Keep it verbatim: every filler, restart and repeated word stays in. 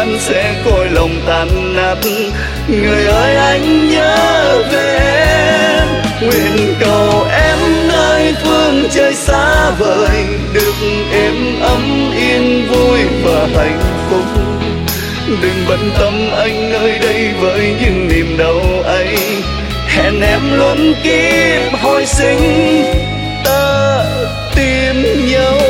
gian sẽ coi lòng tan nát. Người ơi anh nhớ về em, nguyện cầu em nơi phương trời xa vời được êm ấm yên vui và hạnh phúc. Đừng bận tâm anh nơi đây với những niềm đau ấy, hẹn em luôn kiếp hồi sinh ta tìm nhau.